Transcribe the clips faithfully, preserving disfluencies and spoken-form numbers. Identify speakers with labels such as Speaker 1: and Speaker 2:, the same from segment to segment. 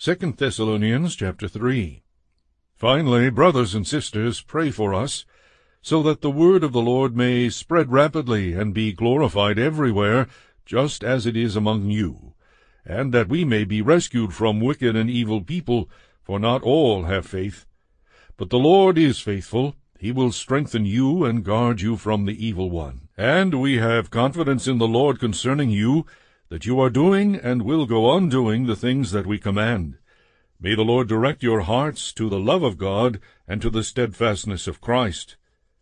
Speaker 1: Second Thessalonians chapter three. Finally, brothers and sisters, pray for us, so that the word of the Lord may spread rapidly and be glorified everywhere, just as it is among you, and that we may be rescued from wicked and evil people, for not all have faith. But the Lord is faithful. He will strengthen you and guard you from the evil one. And we have confidence in the Lord concerning you, that you are doing and will go on doing the things that we command. May the Lord direct your hearts to the love of God and to the steadfastness of Christ.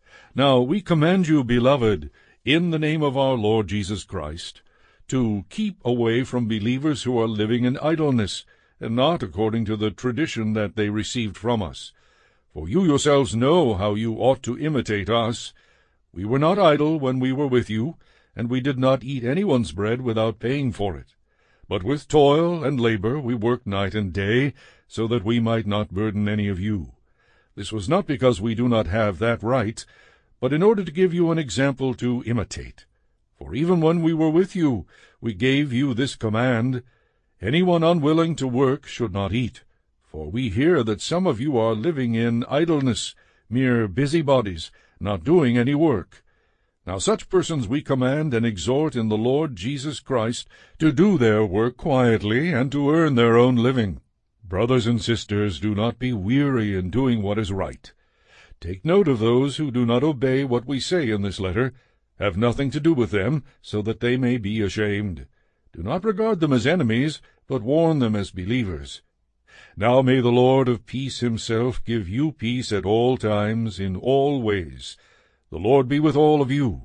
Speaker 1: Now we command you, beloved, in the name of our Lord Jesus Christ, to keep away from believers who are living in idleness, and not according to the tradition that they received from us. For you yourselves know how you ought to imitate us. We were not idle when we were with you, and we did not eat anyone's bread without paying for it. But with toil and labor we worked night and day, so that we might not burden any of you. This was not because we do not have that right, but in order to give you an example to imitate. For even when we were with you, we gave you this command: anyone unwilling to work should not eat. For we hear that some of you are living in idleness, mere busybodies, not doing any work. Now such persons we command and exhort in the Lord Jesus Christ to do their work quietly and to earn their own living. Brothers and sisters, do not be weary in doing what is right. Take note of those who do not obey what we say in this letter. Have nothing to do with them, so that they may be ashamed. Do not regard them as enemies, but warn them as believers. Now may the Lord of peace himself give you peace at all times, in all ways. The Lord be with all of you.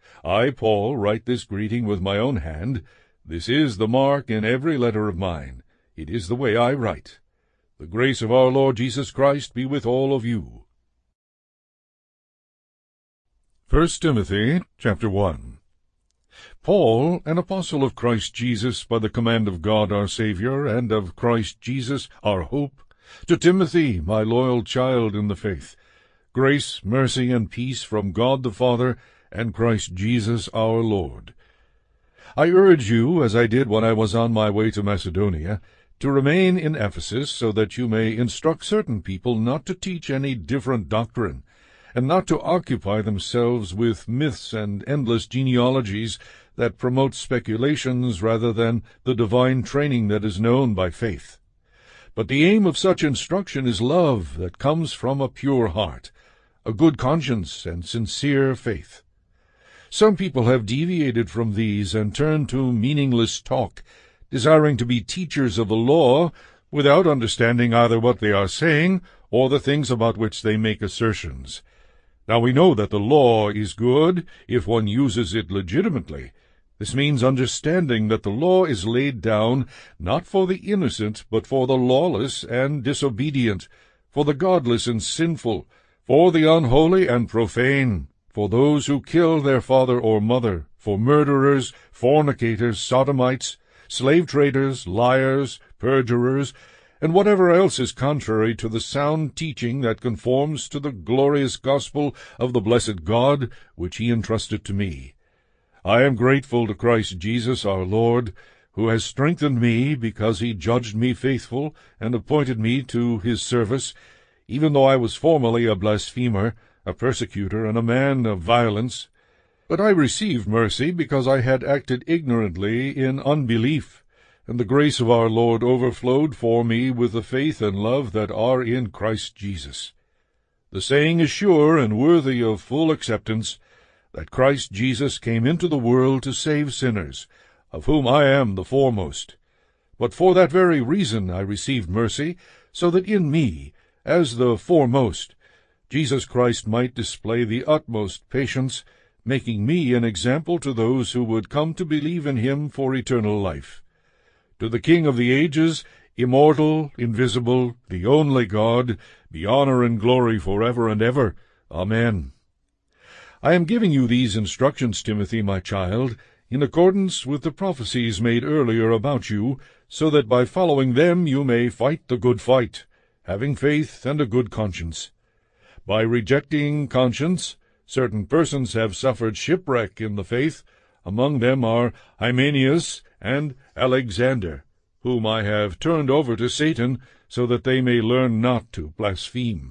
Speaker 1: I, Paul, write this greeting with my own hand. This is the mark in every letter of mine. It is the way I write. The grace of our Lord Jesus Christ be with all of you. First Timothy chapter one. Paul, an apostle of Christ Jesus, by the command of God our Saviour, and of Christ Jesus our hope, to Timothy, my loyal child in the faith, grace, mercy, and peace from God the Father and Christ Jesus our Lord. I urge you, as I did when I was on my way to Macedonia, to remain in Ephesus, so that you may instruct certain people not to teach any different doctrine, and not to occupy themselves with myths and endless genealogies that promote speculations rather than the divine training that is known by faith. But the aim of such instruction is love that comes from a pure heart, a good conscience, and sincere faith. Some people have deviated from these and turned to meaningless talk, desiring to be teachers of the law, without understanding either what they are saying or the things about which they make assertions. Now we know that the law is good if one uses it legitimately. This means understanding that the law is laid down not for the innocent, but for the lawless and disobedient, for the godless and sinful, for the unholy and profane, for those who kill their father or mother, for murderers, fornicators, sodomites, slave traders, liars, perjurers, and whatever else is contrary to the sound teaching that conforms to the glorious gospel of the blessed God, which he entrusted to me. I am grateful to Christ Jesus our Lord, who has strengthened me because he judged me faithful and appointed me to his service, even though I was formerly a blasphemer, a persecutor, and a man of violence. But I received mercy because I had acted ignorantly in unbelief, and the grace of our Lord overflowed for me with the faith and love that are in Christ Jesus. The saying is sure and worthy of full acceptance, that Christ Jesus came into the world to save sinners, of whom I am the foremost. But for that very reason I received mercy, so that in me, as the foremost, Jesus Christ might display the utmost patience, making me an example to those who would come to believe in him for eternal life. To the King of the ages, immortal, invisible, the only God, be honor and glory forever and ever. Amen. I am giving you these instructions, Timothy, my child, in accordance with the prophecies made earlier about you, so that by following them you may fight the good fight, having faith and a good conscience. By rejecting conscience, certain persons have suffered shipwreck in the faith. Among them are Hymenaeus and Alexander, whom I have turned over to Satan, so that they may learn not to blaspheme.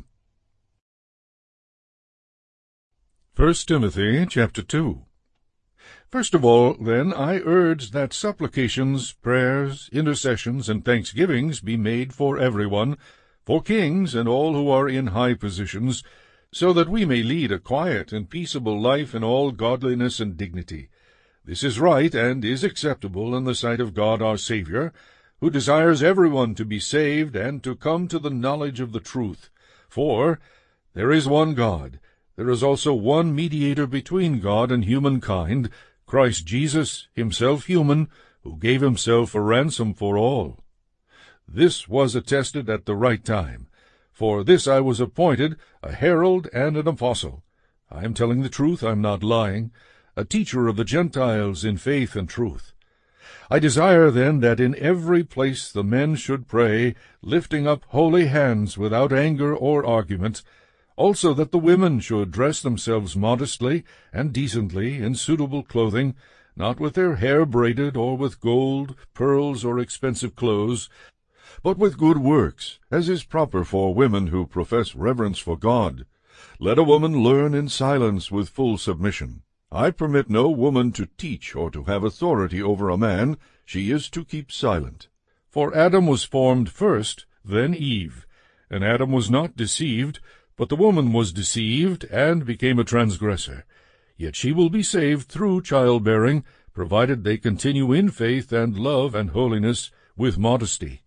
Speaker 1: First Timothy chapter two. First of all, then, I urge that supplications, prayers, intercessions, and thanksgivings be made for everyone, for kings and all who are in high positions, so that we may lead a quiet and peaceable life in all godliness and dignity. This is right and is acceptable in the sight of God our Saviour, who desires everyone to be saved and to come to the knowledge of the truth. For there is one God, there is also one mediator between God and humankind, Christ Jesus, himself human, who gave himself a ransom for all. This was attested at the right time. For this I was appointed a herald and an apostle. I am telling the truth, I am not lying, a teacher of the Gentiles in faith and truth. I desire then that in every place the men should pray, lifting up holy hands without anger or argument, also that the women should dress themselves modestly and decently in suitable clothing, not with their hair braided or with gold, pearls, or expensive clothes, but with good works, as is proper for women who profess reverence for God. Let a woman learn in silence with full submission. I permit no woman to teach or to have authority over a man. She is to keep silent. For Adam was formed first, then Eve. And Adam was not deceived, but the woman was deceived, and became a transgressor. Yet she will be saved through childbearing, provided they continue in faith and love and holiness with modesty.